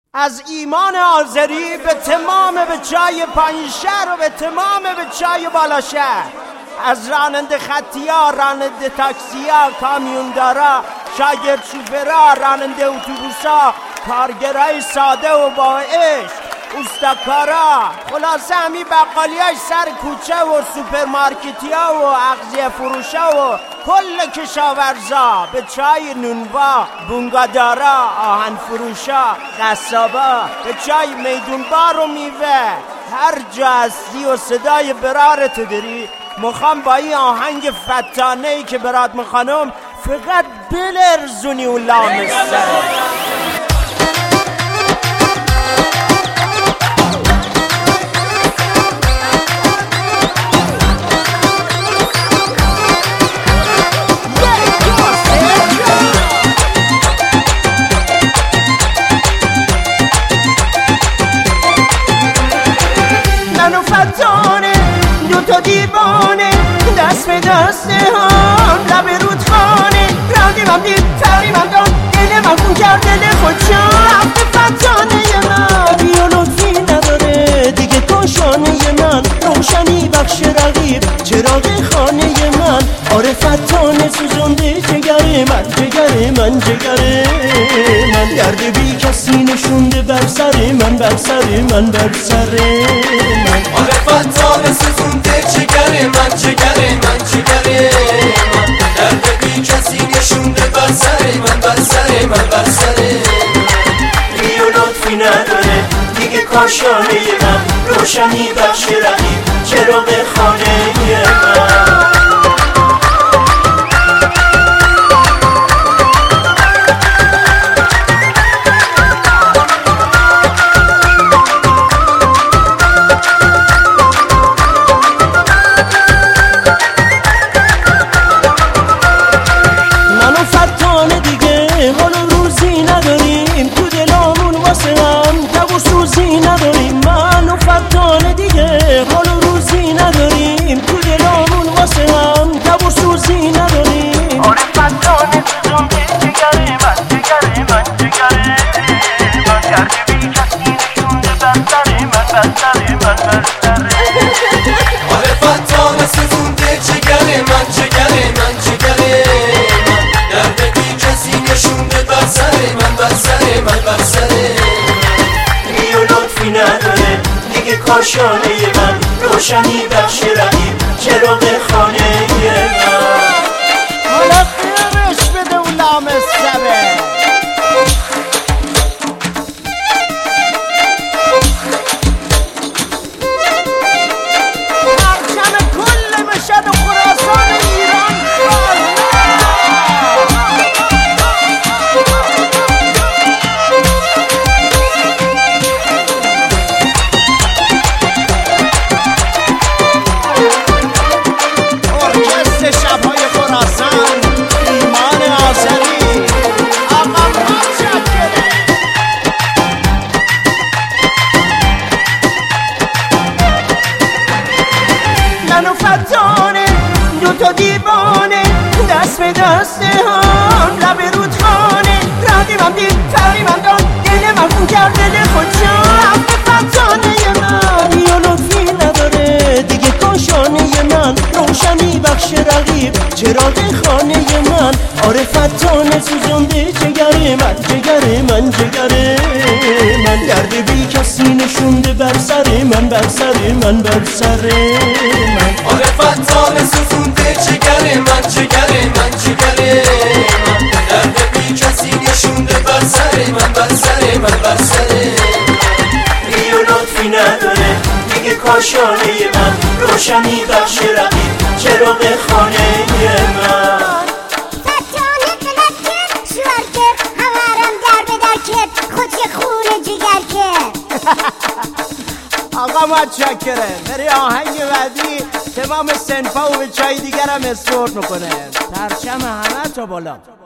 از ایمان آذری به تمام به چای پایینشهر و به تمام به چای بالاشهر، از راننده خطی‌ها، راننده تاکسی‌ها، کامیوندارا، شاگرد شوفرها، راننده اتوبوس‌ها، کارگرای ساده و با عشق، اوستاکارا، خلاصه همی بقالیاش سر کوچه و سوپرمارکتیا و اغذیه فروشا و کل کشاورزا، به چای نونوا، بونگادارا، آهن فروشا، قصابا، به چای میدونبار و میوه، هر جا هستی و صدای برارت داری، میخوام با این آهنگ فتانه‌ای که برات میخوانم فقط بلرزونی و لامستره. منو فتانه دوتا دیوانه، دست به دست هم لب رودخانه، راندیم هم دید تریم هم داد، دل من خون کرد دل خودشان رفته فتانه من، بیا لطفی نداره دیگه کاشانه من، روشنی بخش رقیب چراغ خانه من، آره فتانه سوزنده جگر من، جگر من، جگر من، درد بی کسی نشونده بر سر من، بر سر من، بر سر من، آره فتانه سوزنده جگر من، جگر من، جگر من، درد بی کسی نشونده بر سر من، بر سر من، بر سر من، بی و لطفی نداره دیگه کاشانه من، روشنی بخش رقیب چراغ خانه من. آره فتانه سوزنده جگر من، جگر من، جگر من، درد بی کسی نشونده بر سر من، بر سر من، بر سر من، بی و لطفی نداره دیگه کاشانه من، روشنی بخش رقیب چراغ خانه من. حالا خیرش بده و لامستره. منو فتانه دوتا دیوانه، دست به دست هم لب رودخانه، راندیم هم دید تریم هم داد، دل من خون کرد دل خودشان رفته فتانه من، بیا لطفی نداره دیگه کاشانه من، روشنی بخش رقیب چراغ خانه من، آره فتانه سوزنده جگر من، جگر من، جگر من، درد بی کسی نشونده بر سر من، بر سر من، بر سر من، آره فتانه سوزنده جگر من، جگر من، جگر من، درد بی کسی نشونده بر سر من، بر سر من، بر سر من، بی و لطفی نداره دیگه کاشانه من، روشنی بخش رقیب چراغ خانه من. فتانه قلت کرد شوهر کرد همارم در به در کرد خودش خونه جگر کرد. آقا متشکره. بری آهنگ بعدی تمام سنفا و به چای دیگرم اسپورت میکنه. پرچم همه تا بالا.